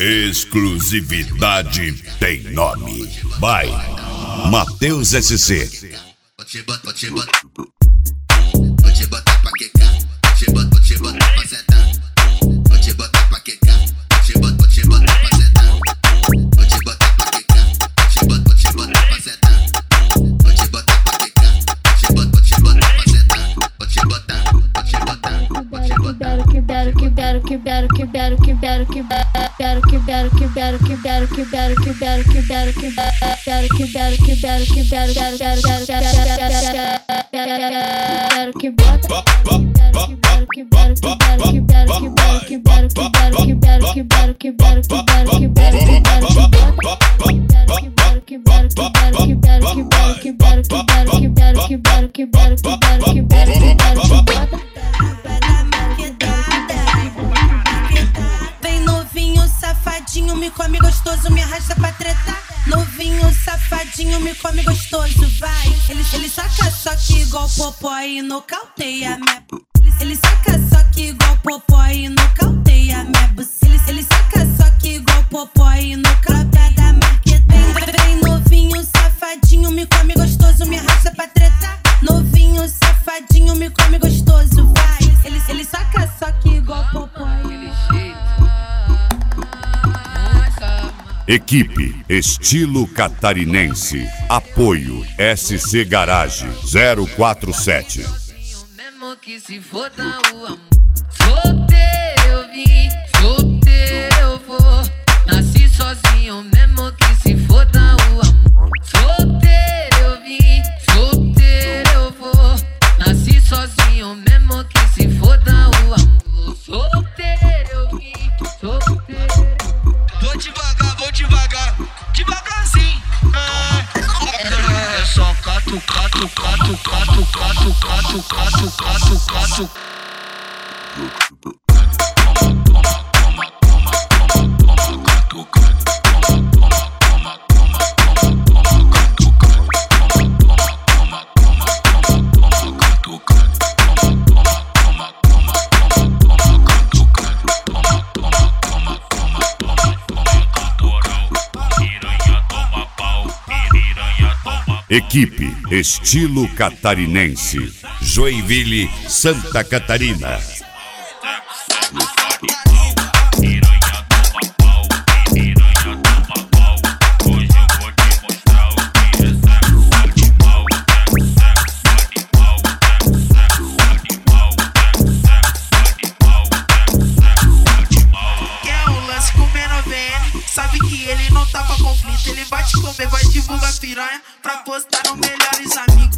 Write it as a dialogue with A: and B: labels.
A: Exclusividade tem nome. Vai, Matheus SC.
B: Vou te botar pra quecar, vou te botar pra sentar. Vou te botar pra quecar, vou te botar pra sentar. Vou te botar pra quecar, vou te botar pra sentar. Vou te botar pra quecar, vou te botar pra sentar. Vou te botar.
C: Me come gostoso, me arrasta pra tretar. Novinho, safadinho, me come gostoso, vai. Ele saca só que igual popó e nocauteia minha. Ele saca só que igual popó e nocauteia minha buceta. Ele saca só que igual popó e nocauteia da marqueteira. Vem novinho, safadinho, me come gostoso, me arrasta pra tretar. Novinho, safadinho, me come gostoso, vai. Ele saca só que igual popó e
A: Equipe Estilo Catarinense. Apoio SC Garage 047.
D: Mesmo que se foda o amor. Solteiro eu vim, solteiro eu vou. Nasci sozinho, mesmo que se foda o amor. Solteiro eu vim, solteiro eu vou. Nasci sozinho, mesmo que se foda o amor. Solteiro eu vim, solteiro.
E: Vou devagar, devagarzinho. É só cato.
A: Equipe Estilo Catarinense. Joinville, Santa Catarina.
E: Sabe que ele não tá pra conflito. Ele vai te comer, vai divulgar piranha pra postar no Melhores Amigos.